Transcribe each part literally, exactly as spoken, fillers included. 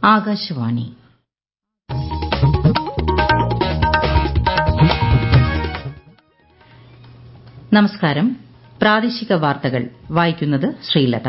ആകാശവാണി. നമസ്കാരം. പ്രാദേശിക വാർത്തകൾ വായിക്കുന്നത് ശ്രീലത.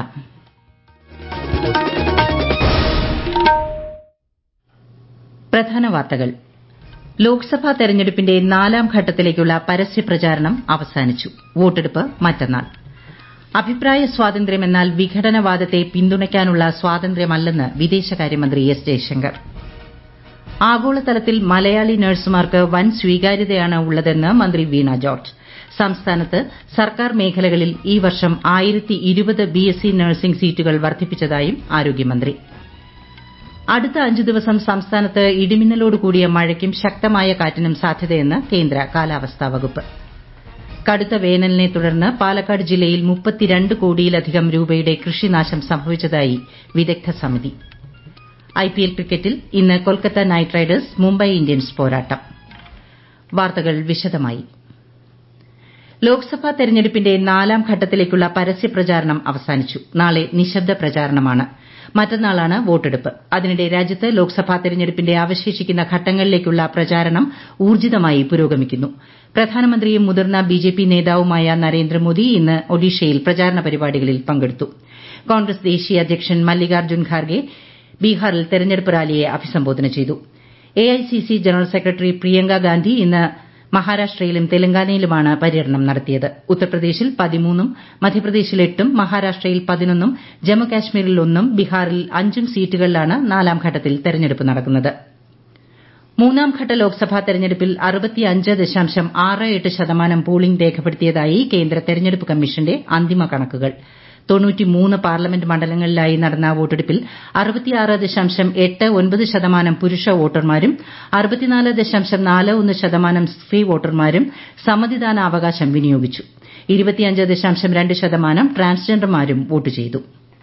പ്രധാന വാർത്തകൾ. ലോക്സഭാ തെരഞ്ഞെടുപ്പിന്റെ നാലാം ഘട്ടത്തിലേക്കുള്ള പരസ്യപ്രചാരണം അവസാനിച്ചു. വോട്ടെടുപ്പ് മറ്റന്നാൾ. അഭിപ്രായ സ്വാതന്ത്ര്യമെന്നാൽ വിഘടനവാദത്തെ പിന്തുണയ്ക്കാനുള്ള സ്വാതന്ത്ര്യമല്ലെന്ന് വിദേശകാര്യമന്ത്രി എസ് ജയശങ്കർ. ആഗോളതലത്തിൽ മലയാളി നഴ്സുമാർക്ക് വൻ സ്വീകാര്യതയാണ് ഉള്ളതെന്ന് മന്ത്രി വീണ ജോർജ്. സംസ്ഥാനത്ത് സർക്കാർ മേഖലകളിൽ ഈ വർഷം ആയിരത്തി ഇരുപത് ബിഎസ്സി നഴ്സിംഗ് സീറ്റുകൾ വർദ്ധിപ്പിച്ചതായും ആരോഗ്യമന്ത്രി. അടുത്ത അഞ്ചു ദിവസം സംസ്ഥാനത്ത് ഇടിമിന്നലോട് കൂടിയ മഴയ്ക്കും ശക്തമായ കാറ്റിനും സാധ്യതയെന്ന് കേന്ദ്ര കാലാവസ്ഥാ വകുപ്പ്. കടുത്ത വേനലിനെ തുടർന്ന് പാലക്കാട് ജില്ലയിൽ മുപ്പത്തിരണ്ട് കോടിയിലധികം രൂപയുടെ കൃഷിനാശം സംഭവിച്ചതായി വിദഗ്ധ സമിതി. ഐപിഎൽ ക്രിക്കറ്റിൽ ഇന്ന് Kolkata Knight Riders Mumbai Indians പോരാട്ടം. വാർത്തകൾ വിശദമായി. ലോക്സഭാ തെരഞ്ഞെടുപ്പിന്റെ നാലാം ഘട്ടത്തിലേക്കുള്ള പരസ്യപ്രചാരണം അവസാനിച്ചു. നാളെ നിശബ്ദ പ്രചാരണമാണ്. മറ്റന്നാളാണ് വോട്ടെടുപ്പ്. അതിനിടെ രാജ്യത്ത് ലോക്സഭാ തെരഞ്ഞെടുപ്പിന്റെ അവശേഷിക്കുന്ന ഘട്ടങ്ങളിലേക്കുള്ള പ്രചാരണം ഊർജ്ജിതമായി പുരോഗമിക്കുന്നു. പ്രധാനമന്ത്രിയും മുതിർന്ന ബിജെപി നേതാവുമായ നരേന്ദ്രമോദി ഇന്ന് ഒഡീഷയിൽ പ്രചാരണ പരിപാടികളിൽ പങ്കെടുത്തു. കോൺഗ്രസ് ദേശീയ അധ്യക്ഷൻ മല്ലികാർജ്ജുൻ ഖാർഗെ ബീഹാറിൽ തെരഞ്ഞെടുപ്പ് റാലിയെ അഭിസംബോധന ചെയ്തു. AICC general secretary Priyanka Gandhi ഇന്ന് മഹാരാഷ്ട്രയിലും തെലങ്കാനയിലുമാണ് പര്യടനം നടത്തിയത്. ഉത്തർപ്രദേശിൽ പതിമൂന്നും മധ്യപ്രദേശിൽ എട്ടും മഹാരാഷ്ട്രയിൽ പതിനൊന്നും ജമ്മുകാശ്മീരിൽ ഒന്നും ബീഹാറിൽ അഞ്ചും സീറ്റുകളിലാണ് നാലാം ഘട്ടത്തിൽ തെരഞ്ഞെടുപ്പ് നടക്കുന്നത്. മൂന്നാം ഘട്ട ലോക്സഭാ തെരഞ്ഞെടുപ്പിൽ അറുപത്തിയഞ്ച് ദശാംശം ആറ് എട്ട് ശതമാനം പോളിംഗ് രേഖപ്പെടുത്തിയതായി കേന്ദ്ര തെരഞ്ഞെടുപ്പ് കമ്മീഷന്റെ അന്തിമ കണക്കുകൾ. തൊണ്ണൂറ്റിമൂന്ന് പാർലമെന്റ് മണ്ഡലങ്ങളിലായി നടന്ന വോട്ടെടുപ്പിൽ അറുപത്തിയാറ് ദശാംശം എട്ട് ഒൻപത് ശതമാനം പുരുഷ വോട്ടർമാരും അറുപത്തിനാല് ദശാംശം നാല് ഒന്ന് ശതമാനം സ്ത്രീ വോട്ടർമാരും സമ്മതിദാനാവകാശം വിനിയോഗിച്ചു. ഇരുപത്തിയഞ്ച് ദശാംശം രണ്ട് ശതമാനം ട്രാൻസ്ജെൻഡർമാരും വോട്ട് ചെയ്തു.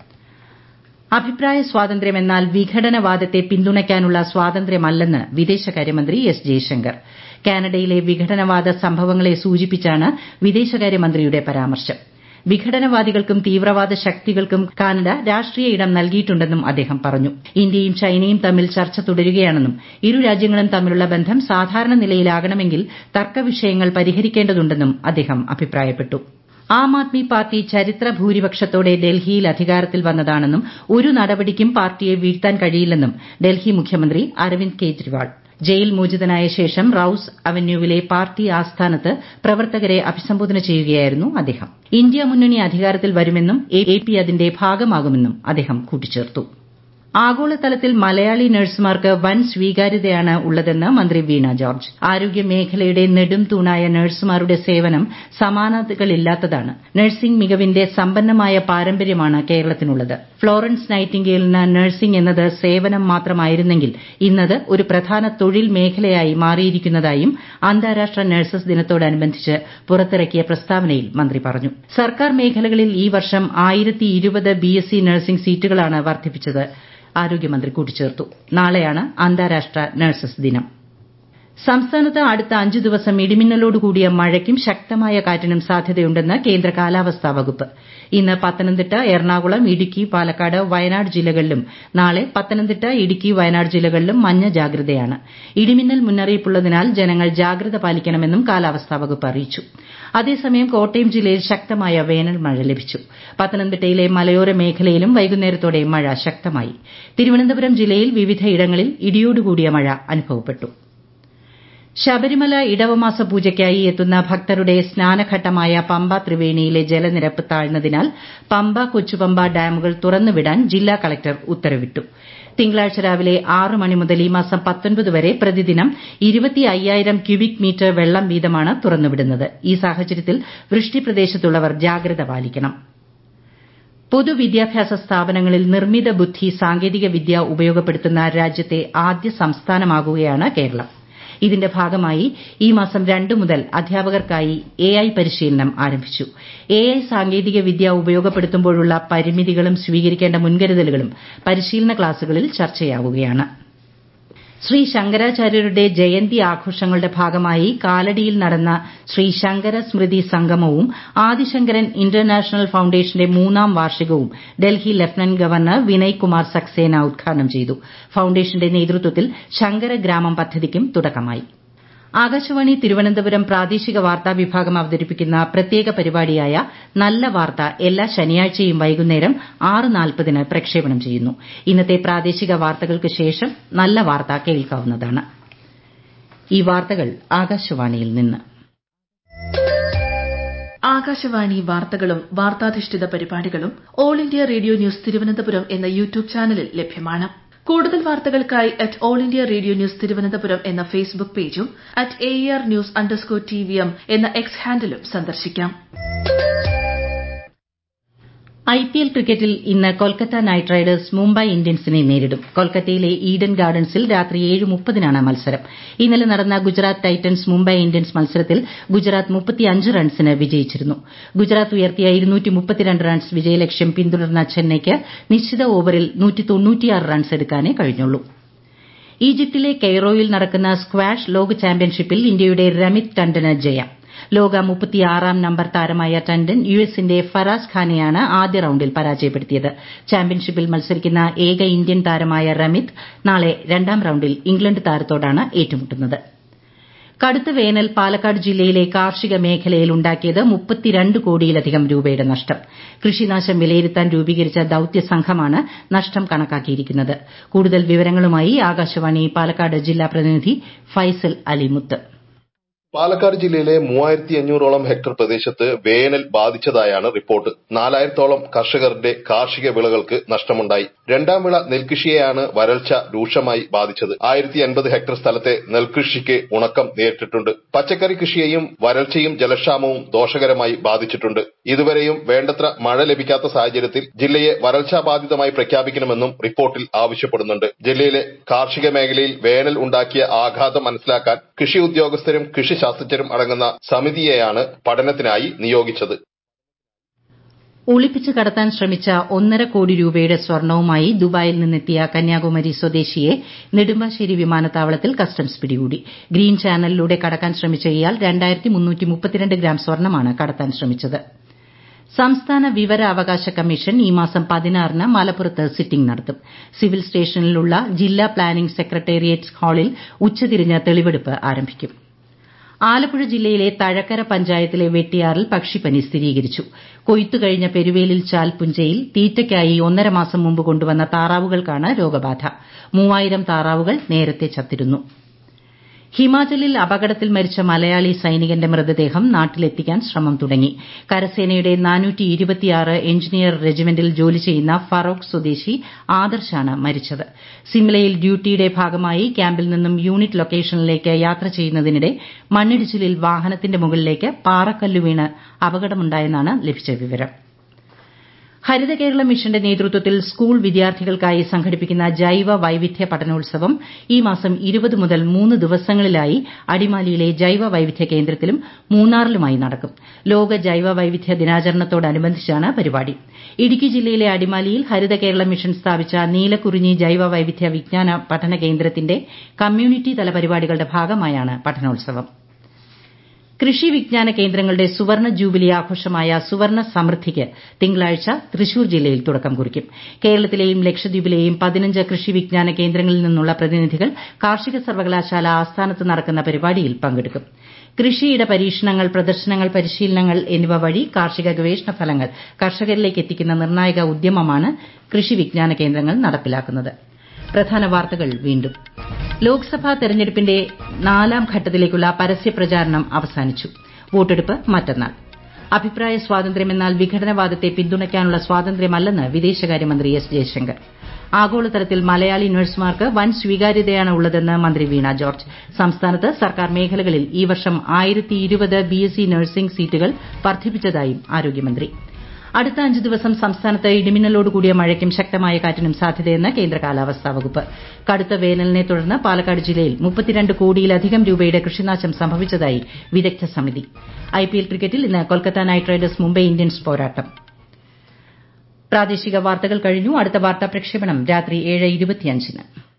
അഭിപ്രായ സ്വാതന്ത്ര്യമെന്നാൽ വിഘടനവാദത്തെ പിന്തുണയ്ക്കാനുള്ള സ്വാതന്ത്ര്യമല്ലെന്ന് വിദേശകാര്യമന്ത്രി എസ് ജയശങ്കർ. കാനഡയിലെ വിഘടനവാദ സംഭവങ്ങളെ സൂചിപ്പിച്ചാണ് വിദേശകാര്യമന്ത്രിയുടെ പരാമർശം. വിഘടനവാദികൾക്കും തീവ്രവാദ ശക്തികൾക്കും കാനഡ രാഷ്ട്രീയ ഇടം നൽകിയിട്ടുണ്ടെന്നും അദ്ദേഹം പറഞ്ഞു. ഇന്ത്യയും ചൈനയും തമ്മിൽ ചർച്ച തുടരുകയാണെന്നും ഇരു രാജ്യങ്ങളും തമ്മിലുള്ള ബന്ധം സാധാരണ നിലയിലാകണമെങ്കിൽ തർക്കവിഷയങ്ങൾ പരിഹരിക്കേണ്ടതുണ്ടെന്നും അദ്ദേഹം അഭിപ്രായപ്പെട്ടു. ആം ആദ്മി പാർട്ടി ചരിത്ര ഭൂരിപക്ഷത്തോടെ ഡൽഹിയിൽ അധികാരത്തിൽ വന്നതാണെന്നും ഒരു നടപടിക്കും പാർട്ടിയെ വീഴ്ത്താൻ കഴിയില്ലെന്നും ഡൽഹി മുഖ്യമന്ത്രി അരവിന്ദ് കെജ്രിവാൾ. ജയിൽ മോചിതനായ ശേഷം റൌസ് അവന്യൂവിലെ പാർട്ടി ആസ്ഥാനത്ത് പ്രവർത്തകരെ അഭിസംബോധന ചെയ്യുകയായിരുന്നു അദ്ദേഹം. ഇന്ത്യ മുന്നണി അധികാരത്തിൽ വരുമെന്നും എ പി അതിന്റെ ഭാഗമാകുമെന്നും അദ്ദേഹം കൂട്ടിച്ചേർത്തു. ആഗോളതലത്തിൽ മലയാളി നഴ്സുമാർക്ക് വൻ സ്വീകാര്യതയാണ് ഉള്ളതെന്ന് മന്ത്രി വീണ ജോർജ്. ആരോഗ്യ മേഖലയുടെ നെടും തൂണായ നഴ്സുമാരുടെ സേവനം സമാനതകളില്ലാത്തതാണ്. നഴ്സിംഗ് മികവിന്റെ സമ്പന്നമായ പാരമ്പര്യമാണ് കേരളത്തിനുള്ളത്. ഫ്ലോറൻസ് നൈറ്റിംഗേലിന് നഴ്സിംഗ് എന്നത് സേവനം മാത്രമായിരുന്നെങ്കിൽ ഇന്നത് ഒരു പ്രധാന തൊഴിൽ മേഖലയായി മാറിയിരിക്കുന്നതായും അന്താരാഷ്ട്ര നഴ്സസ് ദിനത്തോടനുബന്ധിച്ച് പുറത്തിറക്കിയ പ്രസ്താവനയിൽ മന്ത്രി പറഞ്ഞു. സർക്കാർ മേഖലകളിൽ ഈ വർഷം ആയിരത്തി ഇരുപത് ബിഎസ്സി നഴ്സിംഗ് സീറ്റുകളാണ് വർദ്ധിപ്പിച്ചത്. ആരോഗ്യമന്ത്രി കൂട്ടിച്ചേർത്തു. നാളെയാണ് അന്താരാഷ്ട്ര നഴ്സസ് ദിനം. സംസ്ഥാനത്ത് അടുത്ത അഞ്ചു ദിവസം ഇടിമിന്നലോടുകൂടിയ മഴയ്ക്കും ശക്തമായ കാറ്റിനും സാധ്യതയുണ്ടെന്ന് കേന്ദ്ര കാലാവസ്ഥാ വകുപ്പ്. ഇന്ന് പത്തനംതിട്ട, എറണാകുളം, ഇടുക്കി, പാലക്കാട്, വയനാട് ജില്ലകളിലും നാളെ പത്തനംതിട്ട, ഇടുക്കി, വയനാട് ജില്ലകളിലും മഞ്ഞ ജാഗ്രതയാണ്. ഇടിമിന്നൽ മുന്നറിയിപ്പുള്ളതിനാൽ ജനങ്ങൾ ജാഗ്രത പാലിക്കണമെന്നും കാലാവസ്ഥാ വകുപ്പ് അറിയിച്ചു. അതേസമയം കോട്ടയം ജില്ലയിൽ ശക്തമായ വേനൽ മഴ ലഭിച്ചു. പത്തനംതിട്ടയിലെ മലയോര മേഖലയിലും വൈകുന്നേരത്തോടെ മഴ ശക്തമായി. തിരുവനന്തപുരം ജില്ലയിൽ വിവിധയിടങ്ങളിൽ ഇടിയോടുകൂടിയ മഴ അനുഭവപ്പെട്ടു. ശബരിമല ഇടവമാസ പൂജയ്ക്കായി എത്തുന്ന ഭക്തരുടെ സ്നാനഘട്ടമായ പമ്പ ത്രിവേണിയിലെ ജലനിരപ്പ് താഴ്ന്നതിനാൽ പമ്പ, കൊച്ചുപമ്പ ഡാമുകൾ തുറന്നുവിടാൻ ജില്ലാ കളക്ടർ ഉത്തരവിട്ടു. തിങ്കളാഴ്ച രാവിലെ ആറ് മണി മുതൽ ഈ മാസം പത്തൊൻപത് വരെ പ്രതിദിനം ഇരുപത്തി അയ്യായിരം ക്യൂബിക് മീറ്റർ വെള്ളം വീതമാണ് തുറന്നുവിടുന്നത്. ഈ സാഹചര്യത്തിൽ വൃഷ്ടിപ്രദേശത്തുള്ളവർ ജാഗ്രത പാലിക്കണം. പൊതുവിദ്യാഭ്യാസ സ്ഥാപനങ്ങളിൽ നിർമ്മിത ബുദ്ധി സാങ്കേതിക വിദ്യ ഉപയോഗപ്പെടുത്തുന്ന രാജ്യത്തെ ആദ്യ സംസ്ഥാനമാകുകയാണ് കേരളം. ഇതിന്റെ ഭാഗമായി ഈ മാസം രണ്ട് മുതൽ അധ്യാപകർക്കായി എ ഐ പരിശീലനം ആരംഭിച്ചു. എ ഐ സാങ്കേതിക വിദ്യ ഉപയോഗപ്പെടുത്തുമ്പോഴുള്ള പരിമിതികളും സ്വീകരിക്കേണ്ട മുൻകരുതലുകളും പരിശീലന ക്ലാസുകളിൽ ചർച്ചയാവുകയാണ്. ശ്രീ ശങ്കരാചാര്യരുടെ ജയന്തി ആഘോഷങ്ങളുടെ ഭാഗമായി കാലടിയിൽ നടന്ന ശ്രീ ശങ്കര സ്മൃതി സംഗമവും ആദിശങ്കരൻ ഇന്റർനാഷണൽ ഫൌണ്ടേഷന്റെ മൂന്നാം വാർഷികവും ഡൽഹി ലഫ്റ്റനന്റ് ഗവർണർ വിനയ് കുമാർ സക്സേന ഉദ്ഘാടനം ചെയ്തു. ഫൌണ്ടേഷന്റെ നേതൃത്വത്തിൽ ശങ്കര ഗ്രാമം പദ്ധതിക്കും തുടക്കമായി. ആകാശവാണി തിരുവനന്തപുരം പ്രാദേശിക വാർത്താ വിഭാഗം അവതരിപ്പിക്കുന്ന പ്രത്യേക പരിപാടിയായ നല്ല വാർത്ത എല്ലാ ശനിയാഴ്ചയും വൈകുന്നേരം ആറ് നാൽപ്പതിന് പ്രക്ഷേപണം ചെയ്യുന്നു. ഇന്നത്തെ പ്രാദേശിക വാർത്തകൾക്ക് ശേഷം നല്ല വാർത്ത കേൾക്കാവുന്നതാണ്. ഈ വാർത്തകൾ ആകാശവാണിയിൽ നിന്ന്. ആകാശവാണി വാർത്തകളും വാർത്താധിഷ്ഠിത പരിപാടികളും All India Radio News Thiruvananthapuram എന്ന യൂട്യൂബ് ചാനലിൽ ലഭ്യമാണ്. കൂടുതൽ വാർത്തകൾക്കായി at All India Radio News Thiruvananthapuram എന്ന ഫേസ്ബുക്ക് പേജും at A R News underscore T V M എന്ന എക്സ് ഹാൻഡിലും സന്ദർശിക്കാം. ഐപിഎൽ ക്രിക്കറ്റിൽ ഇന്ന് കൊൽക്കത്ത നൈറ്റ് റൈഡേഴ്സ് മുംബൈ ഇന്ത്യൻസിനെ നേരിടും. കൊൽക്കത്തയിലെ ഈഡൻ ഗാർഡൻസിൽ രാത്രി ഏഴ് മുപ്പതിനാണ് മത്സരം. ഇന്നലെ നടന്ന ഗുജറാത്ത് ടൈറ്റൻസ് മുംബൈ ഇന്ത്യൻസ് മത്സരത്തിൽ ഗുജറാത്ത് മുപ്പത്തിയഞ്ച് റൺസിന് വിജയിച്ചിരുന്നു. ഗുജറാത്ത് ഉയർത്തിയ ഇരുന്നൂറ്റി മുപ്പത്തിരണ്ട് റൺസ് വിജയലക്ഷ്യം പിന്തുടർന്ന ചെന്നൈയ്ക്ക് നിശ്ചിത ഓവറിൽ നൂറ്റി തൊണ്ണൂറ്റിയാറ് റൺസ് എടുക്കാനേ കഴിഞ്ഞുള്ളൂ. ഈജിപ്തിലെ കെയ്റോയിൽ നടക്കുന്ന സ്ക്വാഷ് ലോക ചാമ്പ്യൻഷിപ്പിൽ ഇന്ത്യയുടെ രമിത് ടണ്ടന് ജയം. ലോക മുപ്പത്തിയാറാം നമ്പർ താരമായ ടണ്ടൻ യുഎസിന്റെ ഫറാസ് ഖാനെയാണ് ആദ്യ റൌണ്ടിൽ പരാജയപ്പെടുത്തിയത്. ചാമ്പ്യൻഷിപ്പിൽ മത്സരിക്കുന്ന ഏക ഇന്ത്യൻ താരമായ രമിത് നാളെ രണ്ടാം റൌണ്ടിൽ ഇംഗ്ലണ്ട് താരത്തോടാണ് ഏറ്റുമുട്ടുന്നത്. കടുത്ത വേനൽ പാലക്കാട് ജില്ലയിലെ കാർഷിക മേഖലയിൽ ഉണ്ടാക്കിയത് മുപ്പത്തിരണ്ട് കോടിയിലധികം രൂപയുടെ നഷ്ടം. കൃഷിനാശം വിലയിരുത്താൻ രൂപീകരിച്ച ദൌത്യ സംഘമാണ് നഷ്ടം കണക്കാക്കിയിരിക്കുന്നത്. കൂടുതൽ വിവരങ്ങളുമായി ആകാശവാണി പാലക്കാട് ജില്ലാ പ്രതിനിധി ഫൈസൽ അലിമുത്ത്. പാലക്കാട് ജില്ലയിലെ മൂവായിരത്തി അഞ്ഞൂറോളം ഹെക്ടർ പ്രദേശത്ത് വേനൽ ബാധിച്ചതായാണ് റിപ്പോർട്ട്. നാലായിരത്തോളം കർഷകരുടെ കാർഷിക വിളകൾക്ക് നഷ്ടമുണ്ടായി. രണ്ടാം വിള നെൽകൃഷിയെയാണ് വരൾച്ച രൂക്ഷമായി ബാധിച്ചത്. ആയിരത്തി അൻപത് ഹെക്ടർ സ്ഥലത്തെ നെൽകൃഷിക്ക് ഉണക്കം നേരിട്ടിട്ടുണ്ട്. പച്ചക്കറി കൃഷിയെയും വരൾച്ചയും ജലക്ഷാമവും ദോഷകരമായി ബാധിച്ചിട്ടുണ്ട്. ഇതുവരെയും വേണ്ടത്ര മഴ ലഭിക്കാത്ത സാഹചര്യത്തിൽ ജില്ലയെ വരൾച്ചാ ബാധിതമായി പ്രഖ്യാപിക്കണമെന്നും റിപ്പോർട്ടിൽ ആവശ്യപ്പെടുന്നുണ്ട്. ജില്ലയിലെ കാർഷിക മേഖലയിൽ വേനൽ ഉണ്ടാക്കിയ ആഘാതം മനസ്സിലാക്കാൻ കൃഷി ഉദ്യോഗസ്ഥരും കൃഷി ശാസ്ത്രജ്ഞരും അടങ്ങുന്ന സമിതിയെയാണ് പഠനത്തിനായി നിയോഗിച്ചത്. ഒളിപ്പിച്ച് കടത്താൻ ശ്രമിച്ച ഒന്നര കോടി രൂപയുടെ സ്വർണവുമായി ദുബായിൽ നിന്നെത്തിയ കന്യാകുമാരി സ്വദേശിയെ നെടുമ്പാശ്ശേരി വിമാനത്താവളത്തിൽ കസ്റ്റംസ് പിടികൂടി. ഗ്രീൻ ചാനലിലൂടെ കടക്കാൻ ശ്രമിച്ച ഇയാൾ രണ്ടായിരത്തി മുന്നൂറ്റി മുപ്പത്തിരണ്ട് ഗ്രാം സ്വർണമാണ് കടത്താൻ ശ്രമിച്ചത്. സംസ്ഥാന വിവരാവകാശ കമ്മീഷൻ ഈ മാസം പതിനാറിന് മലപ്പുറത്ത് സിറ്റിംഗ് നടത്തും. സിവിൽ സ്റ്റേഷനിലുള്ള ജില്ലാ പ്ലാനിംഗ് സെക്രട്ടേറിയറ്റ് ഹാളിൽ ഉച്ചതിരിഞ്ഞ് തെളിവെടുപ്പ് ആരംഭിക്കും. ആലപ്പുഴ ജില്ലയിലെ തഴക്കര പഞ്ചായത്തിലെ വെട്ടിയാറിൽ പക്ഷിപ്പനി സ്ഥിരീകരിച്ചു. കൊയ്ത്തു കഴിഞ്ഞ പെരുവേലിൽ ചാൽ പുഞ്ചയിൽ തീറ്റയ്ക്കായി ഒന്നര മാസം മുമ്പ് കൊണ്ടുവന്ന താറാവുകൾക്കാണ് രോഗബാധ. മൂവായിരം താറാവുകൾ നേരത്തെ ചത്തിരുന്നു. ഹിമാചലിൽ അപകടത്തിൽ മരിച്ച മലയാളി സൈനികന്റെ മൃതദേഹം നാട്ടിലെത്തിക്കാൻ ശ്രമം തുടങ്ങി. കരസേനയുടെ നാനൂറ്റി ഇരുപത്തിയാറ് എഞ്ചിനീയർ റെജിമെന്റിൽ ജോലി ചെയ്യുന്ന ഫറോക്ക് സ്വദേശി ആദർശാണ് മരിച്ചത്. സിംലയിൽ ഡ്യൂട്ടിയുടെ ഭാഗമായി ക്യാമ്പിൽ നിന്നും യൂണിറ്റ് ലൊക്കേഷനിലേക്ക് യാത്ര ചെയ്യുന്നതിനിടെ മണ്ണിടിച്ചിലിൽ വാഹനത്തിന്റെ മുകളിലേക്ക് പാറക്കല്ല് വീണ് അപകടമുണ്ടായെന്നാണ് ലഭിച്ച വിവരം. ഹരിത കേരള മിഷന്റെ നേതൃത്വത്തിൽ സ്കൂൾ വിദ്യാർത്ഥികൾക്കായി സംഘടിപ്പിക്കുന്ന ജൈവ വൈവിധ്യ പഠനോത്സവം ഈ മാസം ഇരുപത് മുതൽ മൂന്ന് ദിവസങ്ങളിലായി അടിമാലിയിലെ ജൈവ വൈവിധ്യ കേന്ദ്രത്തിലും മൂന്നാറിലുമായി നടക്കും. ലോക ജൈവ വൈവിധ്യ ദിനാചരണത്തോടനുബന്ധിച്ചാണ് പരിപാടി. ഇടുക്കി ജില്ലയിലെ അടിമാലിയിൽ ഹരിത കേരള മിഷൻ സ്ഥാപിച്ച നീലക്കുറിഞ്ഞി ജൈവ വൈവിധ്യ വിജ്ഞാന പഠന കേന്ദ്രത്തിന്റെ കമ്മ്യൂണിറ്റി തല പരിപാടികളുടെ ഭാഗമായാണ് പഠനോത്സവം. കൃഷി വിജ്ഞാന കേന്ദ്രങ്ങളുടെ സുവർണ ജൂബിലി ആഘോഷമായ സുവർണ സമൃദ്ധിക്ക് തിങ്കളാഴ്ച തൃശൂർ ജില്ലയിൽ തുടക്കം കുറിക്കും. കേരളത്തിലെയും ലക്ഷദ്വീപിലെയും പതിനഞ്ച് കൃഷി വിജ്ഞാന കേന്ദ്രങ്ങളിൽ നിന്നുള്ള പ്രതിനിധികൾ കാർഷിക സർവകലാശാല ആസ്ഥാനത്ത് നടക്കുന്ന പരിപാടിയിൽ പങ്കെടുക്കും. കൃഷിയിട പരീക്ഷണങ്ങൾ, പ്രദർശനങ്ങൾ, പരിശീലനങ്ങൾ എന്നിവ വഴി കാർഷിക ഗവേഷണ ഫലങ്ങൾ കർഷകരിലേക്ക് എത്തിക്കുന്ന നിർണായക ഉദ്യമമാണ് കൃഷി വിജ്ഞാന കേന്ദ്രങ്ങൾ നടപ്പിലാക്കുന്നത്. പ്രധാന വാർത്തകൾ വീണ്ടും. ലോക്സഭാ തെരഞ്ഞെടുപ്പിന്റെ നാലാം ഘട്ടത്തിലേക്കുള്ള പരസ്യപ്രചാരണം അവസാനിച്ചു. വോട്ടെടുപ്പ് മറ്റന്നാൾ. അഭിപ്രായ സ്വാതന്ത്ര്യമെന്നാൽ വിഘടനവാദത്തെ പിന്തുണയ്ക്കാനുള്ള സ്വാതന്ത്ര്യമല്ലെന്ന് വിദേശകാര്യമന്ത്രി എസ് ജയശങ്കർ. ആഗോളതലത്തിൽ മലയാളി നഴ്സുമാർക്ക് വൻ സ്വീകാര്യതയാണ് ഉള്ളതെന്ന് മന്ത്രി വീണ ജോർജ്. സംസ്ഥാനത്ത് സർക്കാർ മേഖലകളിൽ ഈ വർഷം ആയിരത്തി ഇരുപത് ബിഎസ്സി നഴ്സിംഗ് സീറ്റുകൾ വർദ്ധിപ്പിച്ചതായും ആരോഗ്യമന്ത്രി. അടുത്ത അഞ്ച് ദിവസം സംസ്ഥാനത്ത് ഇടിമിന്നലോടുകൂടിയ മഴയ്ക്കും ശക്തമായ കാറ്റിനും സാധ്യതയെന്ന് കേന്ദ്ര കാലാവസ്ഥാ വകുപ്പ്. കടുത്ത വേനലിനെ തുടർന്ന് പാലക്കാട് ജില്ലയിൽ മുപ്പത്തിരണ്ട് കോടിയിലധികം രൂപയുടെ കൃഷിനാശം സംഭവിച്ചതായി വിദഗ്ധ സമിതി. ഐപിഎൽ ക്രിക്കറ്റിൽ ഇന്ന് Kolkata Knight Riders Mumbai Indians പോരാട്ടം. പ്രാദേശിക വാർത്തകൾ കഴിഞ്ഞു. അടുത്ത വാർത്താ പ്രക്ഷേപണം രാത്രി ഏഴ് ഇരുപത്തിയഞ്ചിന്.